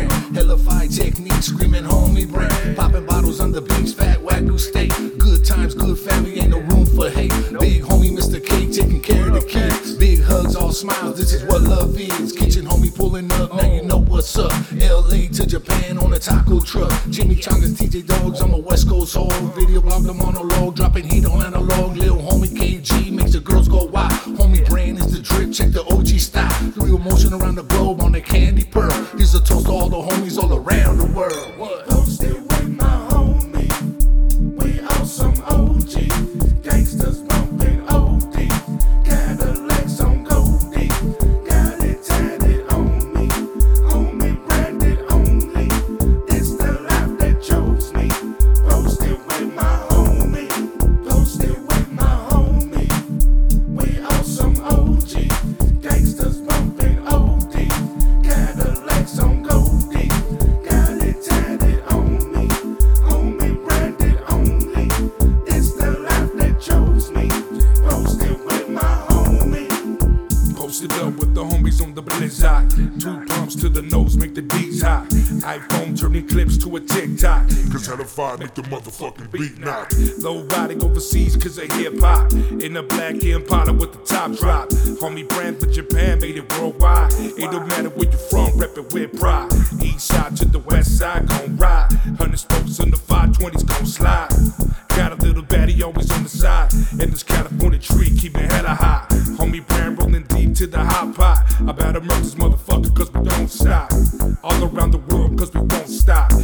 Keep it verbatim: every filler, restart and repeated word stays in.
brand. Hellified technique, screaming homie brand. Popping bottles on the beach, fat wagyu steak. Good times, good family, ain't no room for hate. Big homie Mister K taking care of the kids. Big hugs, all smiles, this is what love is. Kitchen homie pulling up, now you know what's up. L A to Japan on a taco truck. Jimmy Changas, T J Dogs, I'm a West Coast hog. Video blog, the monologue, dropping heat on analog. Lil homie K G makes the girls go wild. Homie brand is the drip, check the O G style. The real motion around the globe on the candy pearl. Here's a toast to all the homies all around the world. What? Posted with my homie, we awesome O G. Gangsters bumping O D, Cadillacs on Goldie. Got it tatted on me, homie branded only. It's the life that chose me. Posted with my homie, posted with my homie. We awesome O G, gangsters bumping O D, Cadillacs on Goldie. Got it tatted on me, homie branded only. It's the life that chose me. Posted with my homie. Posted up with the homies on the blizzard. Two pumps to the nose make the D's hot. iPhone turning clips to a TikTok. Cause how the fire make the motherfucking beat knock. Low riding overseas cause of hip hop. In a black Impala with the top drop. Homie brand for Japan made it worldwide. It don't matter where you from, rep it with pride. East side to the west side, gon' ride. Hundred spokes on the five twenties gon' slide. Got a little baddie always on the side. And this California tree keeping hella high. Homie brand rolling deep to the hot pot. About to murder this motherfucker cause we don't stop. All around the world cause we won't stop.